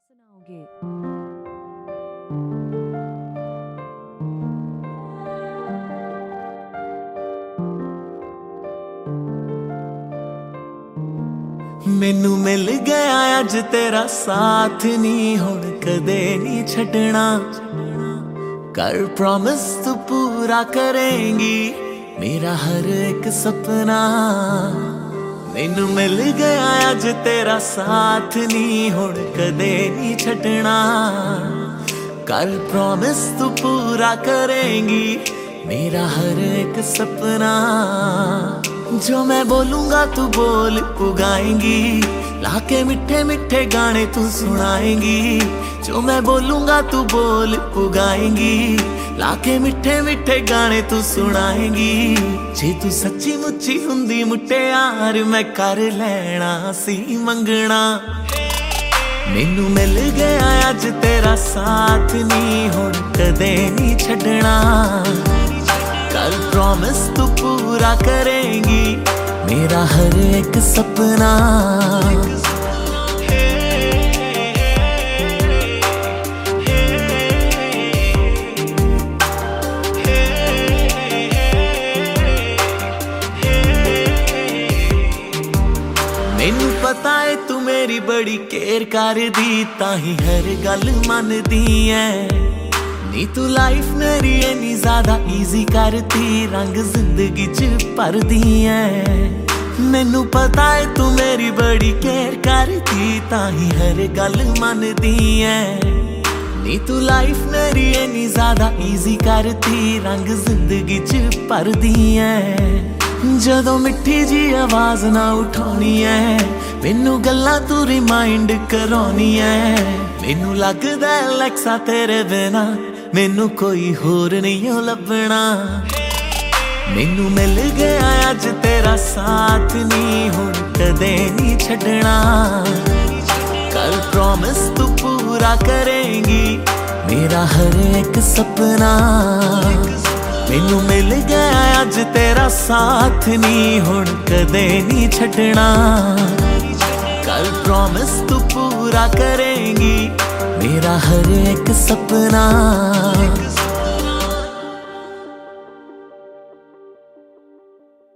सुनाओगे? मैनू मिल गया अज तेरा साथ नी हुण कदे नी छड्डना। कर प्रॉमिस तू पूरा करेंगी मेरा हर एक सपना। मैनू मिल गया अज तेरा साथ नी हुण कदे नी छड्डना। कर प्रॉमिस तू पूरा करेंगी मेरा हर एक सपना। जो मैं बोलूंगा तू बोल पुगाएंगी, लाके मीठे मीठे गाने तू सुनाएंगी। जो मैं बोलूंगा तू बोल पुगाएंगी, लाके मीठे मीठे गाने तू सुनाएंगी। जे तू सच्ची मुच्ची हुंदी मुटियार मैं कर लेना सी मंगना। मैनू मिल गया अज तेरा साथ नी हुण कदे नी छड्डना। कल प्रॉमिस तू पूरा करेंगी मेरा हर एक सपना। मैनू पता है तू मेरी बड़ी केयर कर दी, ताही हर गल मनदी है। नी तू लाइफ मेरी इन्नी ज्यादा इजी करती, रंग जिंदगी च भरदी है। मैनू पता है तू मेरी बड़ी केयर करती, ताही हर गल मनदी है। नी तू लाइफ मेरी इन्नी ज्यादा इजी करती, रंग जिंदगी च भरदी है। जदों मिठी जी आवाज ना उठानी है, मैनू गल्लां तू रिमाइंड करानी है। मैनू लगदा लैक्सा तेरे बिना मैनू कोई होर नहीं लभना। मैनू मिल गया अज तेरा साथ नी हुण कदे नी छड्डना। कल प्रॉमिस तू पूरा करेंगी मेरा हर एक सपना। मैनू मिल गया अज तेरा साथ नी हुण कदे नी छड्डना। कल प्रॉमिस तू पूरा करेंगी मेरा हर एक सपना।